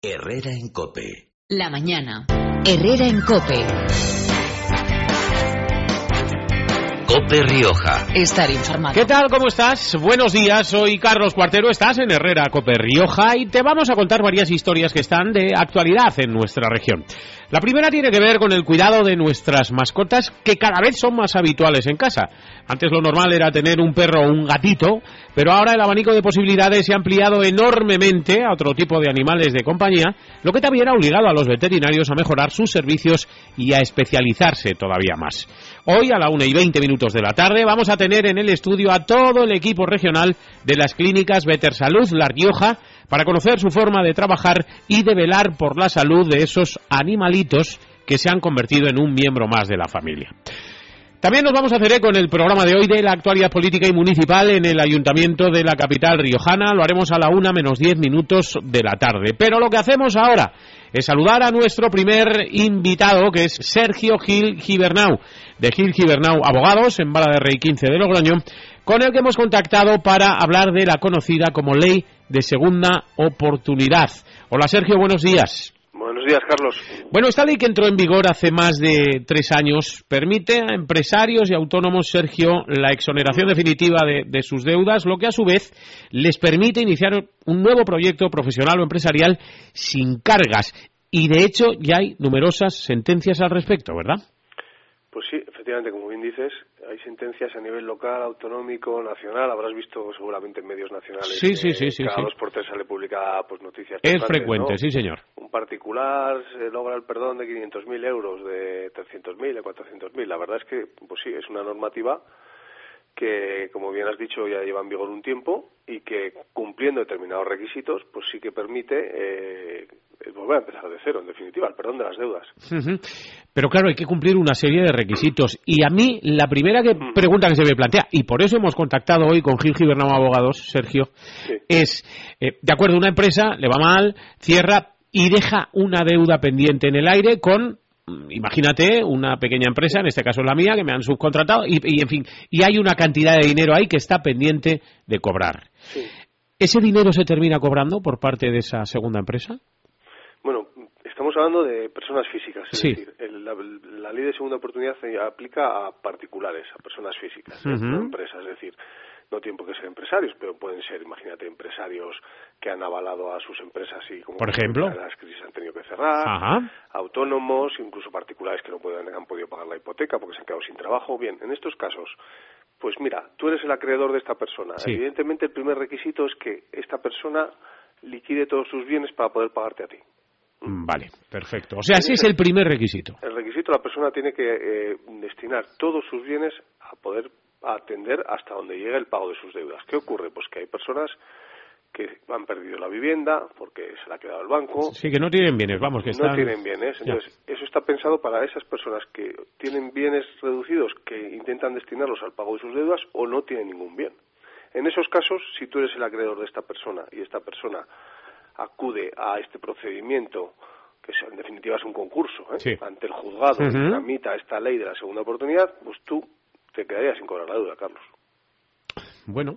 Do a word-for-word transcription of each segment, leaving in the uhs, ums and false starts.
Herrera en COPE. La mañana. Herrera en COPE. COPE Rioja. Estar informado. ¿Qué tal? ¿Cómo estás? Buenos días, soy Carlos Cuartero, estás en Herrera COPE Rioja y te vamos a contar varias historias que están de actualidad en nuestra región. La primera tiene que ver con el cuidado de nuestras mascotas, que cada vez son más habituales en casa. Antes lo normal era tener un perro o un gatito, pero ahora el abanico de posibilidades se ha ampliado enormemente a otro tipo de animales de compañía, lo que también ha obligado a los veterinarios a mejorar sus servicios y a especializarse todavía más. Hoy, a la una y veinte minutos de la tarde, vamos a tener en el estudio a todo el equipo regional de las clínicas Vetersalud La Rioja para conocer su forma de trabajar y de velar por la salud de esos animalitos que se han convertido en un miembro más de la familia. También nos vamos a hacer eco en el programa de hoy de la actualidad política y municipal en el Ayuntamiento de la capital riojana. Lo haremos a la una menos diez minutos de la tarde. Pero lo que hacemos ahora es saludar a nuestro primer invitado, que es Sergio Gil Gibernau, de Gil Gibernau Abogados, en Vara de Rey quince de Logroño, con el que hemos contactado para hablar de la conocida como Ley de Segunda Oportunidad. Hola Sergio, buenos días. Buenos días, Carlos. Bueno, esta ley que entró en vigor hace más de tres años permite a empresarios y autónomos, Sergio, la exoneración definitiva de, de sus deudas, lo que a su vez les permite iniciar un nuevo proyecto profesional o empresarial sin cargas. Y de hecho ya hay numerosas sentencias al respecto, ¿verdad? Pues sí, efectivamente, como bien dices, hay sentencias a nivel local, autonómico, nacional. Habrás visto seguramente en medios nacionales. Sí, sí, sí, sí. Cada sí. dos por tres sale publicada pues, noticias. Es frecuente, ¿no? sí, señor. Un particular se logra el perdón de quinientos mil euros, de trescientos mil, de cuatrocientos mil. La verdad es que, pues sí, es una normativa que, como bien has dicho, ya lleva en vigor un tiempo y que, cumpliendo determinados requisitos, pues sí que permite eh, volver a empezar de cero, en definitiva, el perdón de las deudas. Uh-huh. Pero claro, hay que cumplir una serie de requisitos. Y a mí, la primera que, uh-huh. pregunta que se me plantea, y por eso hemos contactado hoy con Gil Gibernau Abogados, Sergio, sí. es, eh, de acuerdo, una empresa le va mal, cierra y deja una deuda pendiente en el aire con... Imagínate una pequeña empresa, en este caso la mía, que me han subcontratado y, y en fin, y hay una cantidad de dinero ahí que está pendiente de cobrar. Sí. ¿Ese dinero se termina cobrando por parte de esa segunda empresa? Bueno, estamos hablando de personas físicas, es sí. decir, el, la, la ley de segunda oportunidad se aplica a particulares, a personas físicas, uh-huh. no empresas, es decir, no tienen por qué ser empresarios, pero pueden ser, imagínate, empresarios que han avalado a sus empresas y como por ejemplo las crisis han tenido que cerrar, Ajá. autónomos, incluso particulares que no pueden, han podido pagar la hipoteca porque se han quedado sin trabajo. Bien, en estos casos, pues mira, tú eres el acreedor de esta persona. Sí. Evidentemente el primer requisito es que esta persona liquide todos sus bienes para poder pagarte a ti. Vale, perfecto. O sea, ese es el primer requisito. El requisito, la persona tiene que eh, destinar todos sus bienes a poder atender hasta donde llegue el pago de sus deudas. ¿Qué ocurre? Pues que hay personas que han perdido la vivienda porque se la ha quedado el banco. Sí, que no tienen bienes, vamos, que están... No tienen bienes. Entonces, ya. Eso está pensado para esas personas que tienen bienes reducidos, que intentan destinarlos al pago de sus deudas o no tienen ningún bien. En esos casos, si tú eres el acreedor de esta persona y esta persona acude a este procedimiento, que en definitiva es un concurso, ¿eh? Sí. ante el juzgado, uh-huh. y tramita esta ley de la segunda oportunidad, pues tú te quedarías sin cobrar la deuda, Carlos. Bueno.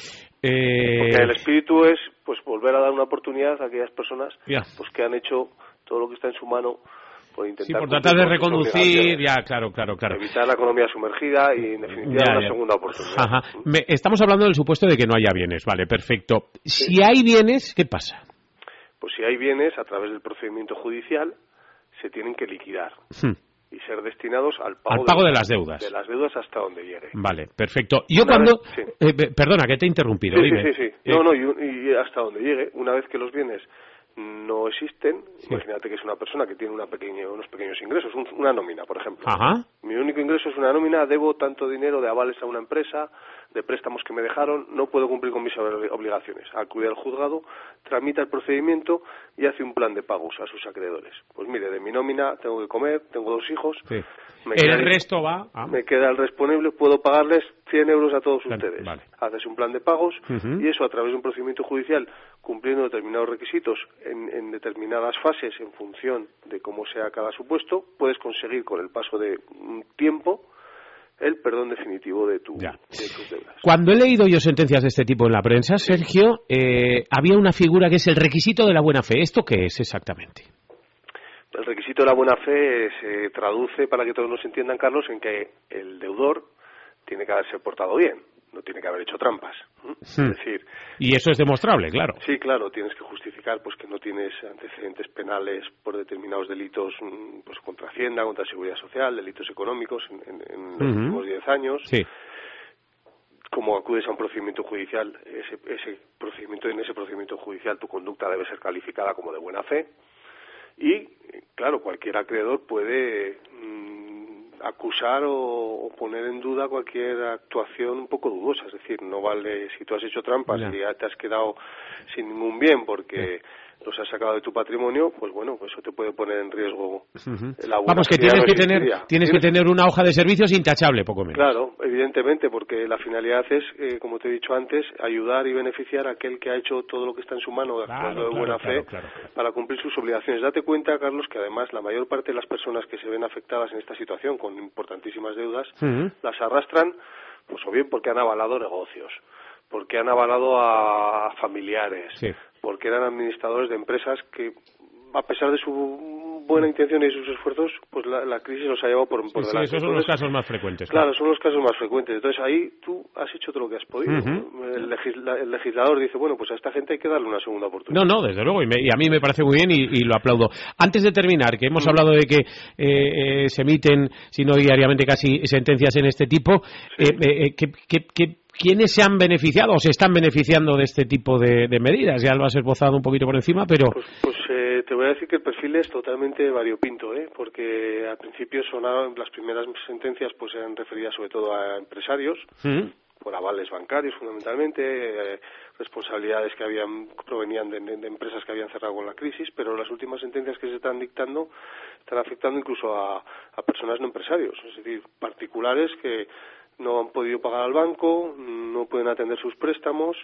Eh... Porque el espíritu es pues volver a dar una oportunidad a aquellas personas yeah. pues que han hecho todo lo que está en su mano por intentar... Sí, por tratar de reconducir, ya, claro, claro, claro. Evitar la economía sumergida y, en definitiva, ya, una ya. segunda oportunidad. Ajá. Me, estamos hablando del supuesto de que no haya bienes, vale, perfecto. Sí. Si hay bienes, ¿qué pasa? Pues si hay bienes, a través del procedimiento judicial, se tienen que liquidar. Hmm. Y ser destinados al pago, al pago de, de las deudas. De las deudas hasta donde llegue. Vale, perfecto. Yo una cuando... Vez, sí. eh, perdona, que te he interrumpido. Sí, dime. sí, sí. sí. No, no, y, y hasta donde llegue. Una vez que los bienes no existen, sí. imagínate que es una persona que tiene una pequeña, unos pequeños ingresos, un, una nómina, por ejemplo. Ajá. Mi único ingreso es una nómina, debo tanto dinero de avales a una empresa, de préstamos que me dejaron, no puedo cumplir con mis obligaciones. Acude al juzgado, tramita el procedimiento y hace un plan de pagos a sus acreedores. Pues mire, de mi nómina tengo que comer, tengo dos hijos, sí. me el queda, resto va a... me queda el responible, puedo pagarles cien euros a todos vale, ustedes. Vale. Haces un plan de pagos uh-huh. y eso a través de un procedimiento judicial, cumpliendo determinados requisitos en, en determinadas fases en función de cómo sea cada supuesto, puedes conseguir con el paso de un tiempo el perdón definitivo de, tu, ya. de tus deudas. Cuando he leído yo sentencias de este tipo en la prensa, Sergio, eh, había una figura que es el requisito de la buena fe. ¿Esto qué es exactamente? El requisito de la buena fe se traduce, para que todos nos entiendan, Carlos, en que el deudor tiene que haberse portado bien, no tiene que haber hecho trampas. ¿Mm? Hmm. Es decir, y eso es demostrable, claro. Sí, claro, tienes que justificar pues que no tienes antecedentes penales por determinados delitos, pues contra Hacienda, contra Seguridad Social, delitos económicos en, en, en los uh-huh. últimos diez años. Sí. Como acudes a un procedimiento judicial, ese, ese procedimiento, en ese procedimiento judicial tu conducta debe ser calificada como de buena fe. Y, claro, cualquier acreedor puede mmm, acusar o, o poner en duda cualquier actuación un poco dudosa. Es decir, no vale si tú has hecho trampas yeah. y ya te has quedado sin ningún bien porque yeah. los has sacado de tu patrimonio, pues bueno, pues eso te puede poner en riesgo uh-huh. la buena Vamos, que tienes que tener tienes, tienes que tener una hoja de servicios intachable, poco menos. Claro, evidentemente, porque la finalidad es, eh, como te he dicho antes, ayudar y beneficiar a aquel que ha hecho todo lo que está en su mano, claro, actuando de claro, buena claro, fe, claro, claro. para cumplir sus obligaciones. Date cuenta, Carlos, que además la mayor parte de las personas que se ven afectadas en esta situación con importantísimas deudas, uh-huh. las arrastran, pues o bien porque han avalado negocios, porque han avalado a familiares, sí. porque eran administradores de empresas que, a pesar de su buena intención y sus esfuerzos, pues la, la crisis los ha llevado por, por sí, delante. Sí, esos son Entonces, los casos más frecuentes. Claro, claro, son los casos más frecuentes. Entonces ahí tú has hecho todo lo que has podido. Uh-huh. El, legisla, el legislador dice, bueno, pues a esta gente hay que darle una segunda oportunidad. No, no, desde luego, y, me, y a mí me parece muy bien y, y lo aplaudo. Antes de terminar, que hemos uh-huh. hablado de que eh, eh, se emiten, si no diariamente, casi sentencias en este tipo, sí. eh, eh, que, que, que ¿quiénes se han beneficiado o se están beneficiando de este tipo de, de medidas? Ya lo has esbozado un poquito por encima, pero... Pues, pues eh, te voy a decir que el perfil es totalmente variopinto, ¿eh? Porque al principio sonaron, las primeras sentencias pues eran referidas sobre todo a empresarios, ¿Mm? por avales bancarios fundamentalmente, eh, responsabilidades que habían provenían de, de, de empresas que habían cerrado con la crisis, pero las últimas sentencias que se están dictando están afectando incluso a, a personas no empresarios, es decir, particulares que no han podido pagar al banco, no pueden atender sus préstamos,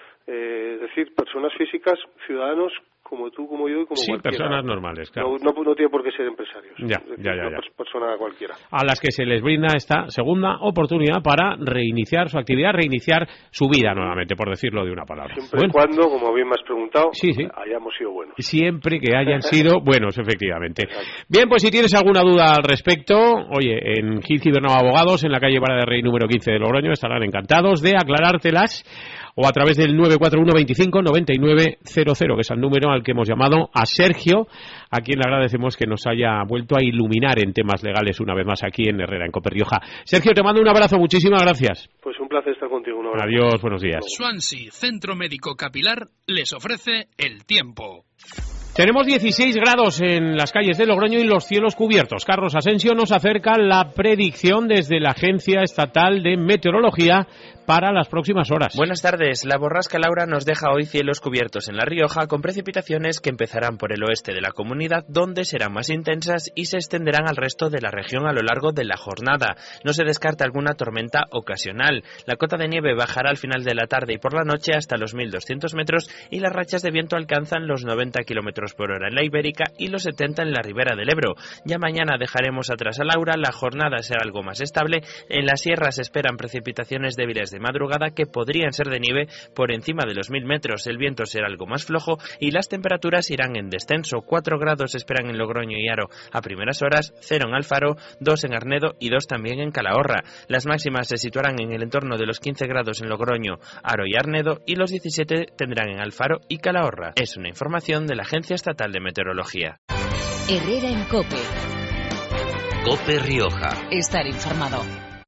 eh, es decir, personas físicas, ciudadanos como tú, como yo y como sí, cualquiera. Sí, personas normales, claro. No, no, no tiene por qué ser empresarios. Ya, es decir, ya, ya, una ya. persona cualquiera. A las que se les brinda esta segunda oportunidad para reiniciar su actividad, reiniciar su vida nuevamente, por decirlo de una palabra. Siempre y bueno. cuando, como bien me has preguntado, sí, sí. hayamos sido buenos. Siempre que hayan sido buenos, efectivamente. Exacto. Bien, pues si tienes alguna duda al respecto, oye, en Gil Cibernau Abogados, en la calle Vara de Rey número quince de Logroño, estarán encantados de aclarártelas, o a través del nueve cuatro uno veinticinco noventa y nueve cero cero, que es el número al que hemos llamado a Sergio, a quien le agradecemos que nos haya vuelto a iluminar en temas legales una vez más aquí en Herrera, en Cope Rioja. Sergio, te mando un abrazo, muchísimas gracias. Pues un placer estar contigo. Un abrazo. Adiós, buenos días. Swansea Centro Médico Capilar les ofrece el tiempo. Tenemos dieciséis grados en las calles de Logroño y los cielos cubiertos. Carlos Asensio nos acerca la predicción desde la Agencia Estatal de Meteorología para las próximas horas. Buenas tardes. La borrasca Laura nos deja hoy cielos cubiertos en La Rioja con precipitaciones que empezarán por el oeste de la comunidad, donde serán más intensas y se extenderán al resto de la región a lo largo de la jornada. No se descarta alguna tormenta ocasional. La cota de nieve bajará al final de la tarde y por la noche hasta los mil doscientos metros y las rachas de viento alcanzan los noventa kilómetros por hora en la Ibérica y los setenta en la Ribera del Ebro. Ya mañana dejaremos atrás a Laura, la jornada será algo más estable. En las sierras se esperan precipitaciones débiles de madrugada que podrían ser de nieve por encima de los mil metros. El viento será algo más flojo y las temperaturas irán en descenso. cuatro grados se esperan en Logroño y Haro a primeras horas, cero en Alfaro, dos en Arnedo y dos también en Calahorra. Las máximas se situarán en el entorno de los quince grados en Logroño, Haro y Arnedo y los diecisiete tendrán en Alfaro y Calahorra. Es una información de la Agencia Estatal de Meteorología. Herrera en Cope. Cope Rioja. Estar informado.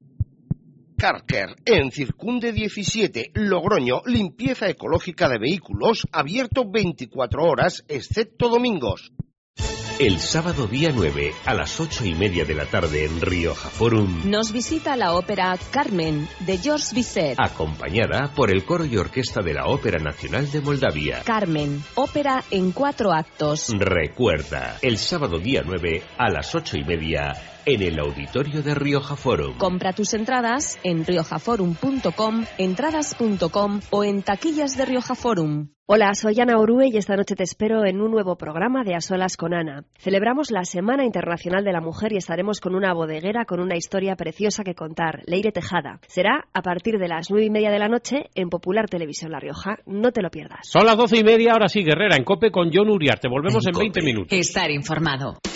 Carker, en Circunde diecisiete, Logroño, limpieza ecológica de vehículos, abierto veinticuatro horas, excepto domingos. El sábado día nueve, a las ocho y media de la tarde en Rioja Forum, nos visita la ópera Carmen, de Georges Bizet, acompañada por el coro y orquesta de la Ópera Nacional de Moldavia. Carmen, ópera en cuatro actos. Recuerda, el sábado día nueve, a las ocho y media, en el auditorio de Rioja Forum. Compra tus entradas en rioja forum punto com, entradas punto com o en taquillas de Rioja Forum. Hola, soy Ana Orue y esta noche te espero en un nuevo programa de A Solas con Ana. Celebramos la Semana Internacional de la Mujer y estaremos con una bodeguera con una historia preciosa que contar, Leire Tejada. Será a partir de las nueve y media de la noche en Popular Televisión La Rioja. No te lo pierdas. Son las doce y media, ahora sí, Guerrera en COPE con Jon Uriarte. Volvemos en, en veinte minutos. Estar informado.